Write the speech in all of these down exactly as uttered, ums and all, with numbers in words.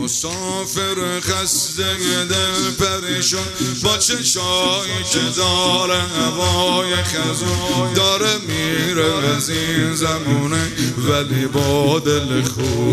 مسافر خسته دل پریشان با چشایی که داره هوای خزون، داره میره از این زمونه ولی با دل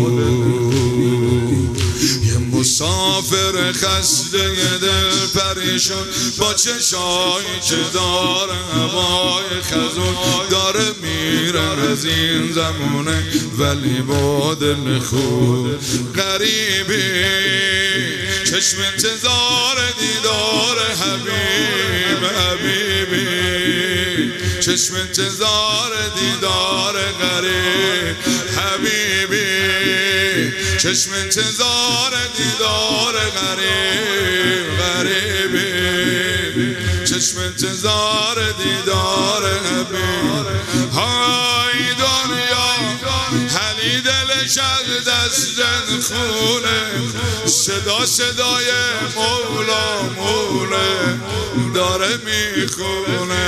خوب. یه مسافر خسته دل پریشان با چشایی که داره هوای خزون، داره میره از این زمونه ولی با دل خوب. غریبی چشم انتظار دیدار حبیب، حبیبی چشم انتظار دیدار غریب، حبیبی چشم انتظار دیدار غریب، غریبی چشم انتظار دیدار حبیب. های دنیا حلی دلش از دست خونه، صدا صدای مولا مولا داره میخونه.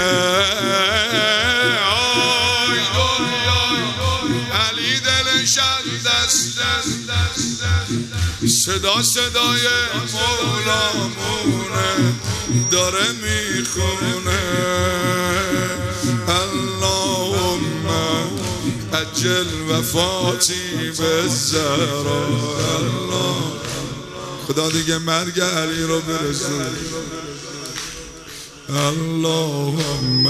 های دنیا حلی دلش از دست صدا صدای مولا مولا داره میخونه. اللهم اجل وفاتی بالزهرا. خدا دیگه مرگ علی رو برسون. اللهم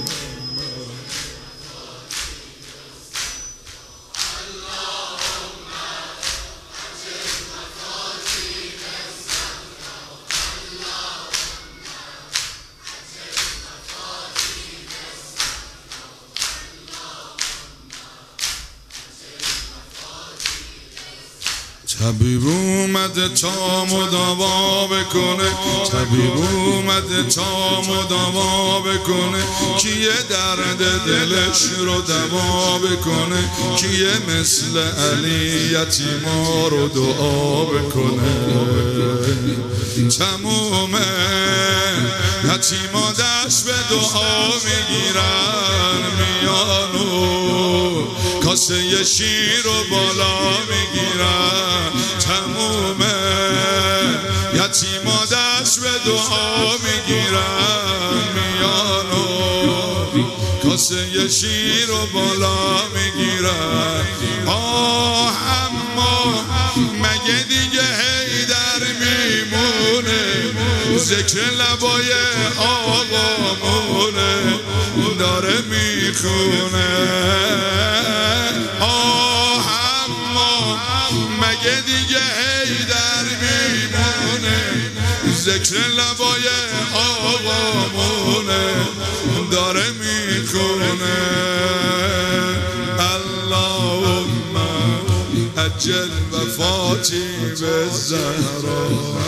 طبیب اومده تا مداوا بکنه، طبیب اومده تا مداوا بکنه، کیه درد دلش رو دوا بکنه، کیه مثل علی یتیما رو دعا بکنه. تموم یتیما دست به دعا میگیرن، میانو کاسه شیر رو بالا میگیرن. تموم یتیما دست به دعا میگیرن، میانو کاسه شیر رو بالا میگیرن. آه اما مگه دیگه حیدر میمونه، ذکر لبای آقامونه داره میخونه. آه اما مگه دیگه حیدر میمونه، ذکر لبای آقامونه داره میخونه. اللهم اجل وفاتی بالزهرا.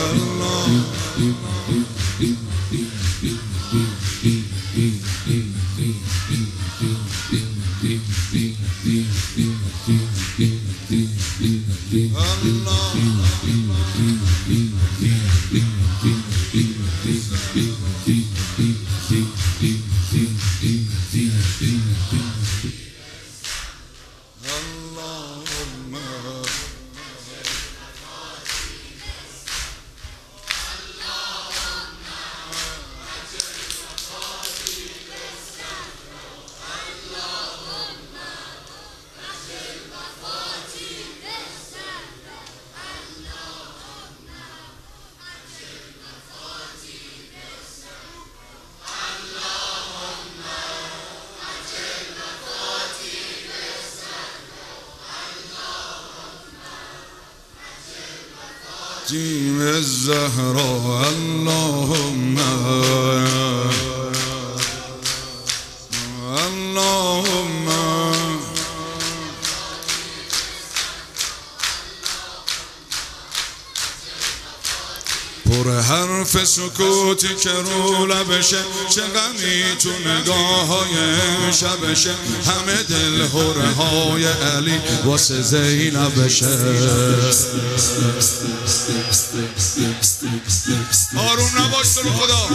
جیم الزهرا. اللهم اللهم پر حرف سکوتی که رو لبشه، چه غمی تو نگاه های شبشه، همه دل هره های علی واسه زینبشه. آروم نباش تو خدا.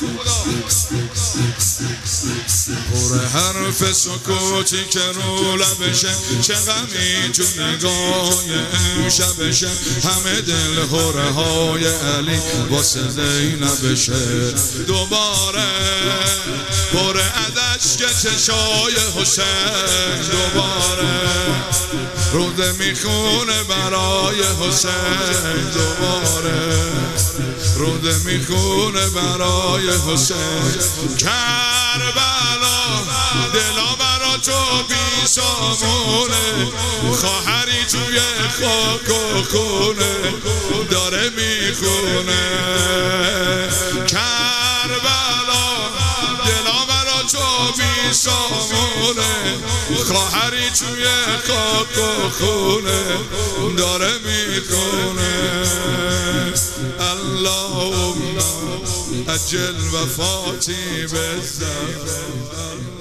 پر حرف سکوتی که رو لبشه، چه غمی تو نگاه شبشه، همه دل هره های علی واسه زینبشه. دوباره پر از اشک چشای حسین، دوباره روده میخونه برای حسین، دوباره روده میخونه برای حسین. کربلا دلا برا تو بی سامونه، خواهری توی خاک و خونه داره میخونه. کربلا دلا برا تو بی سامونه، خواهری توی خاک و خونه داره میخونه. اللهم اجل وفاتی بالزمان.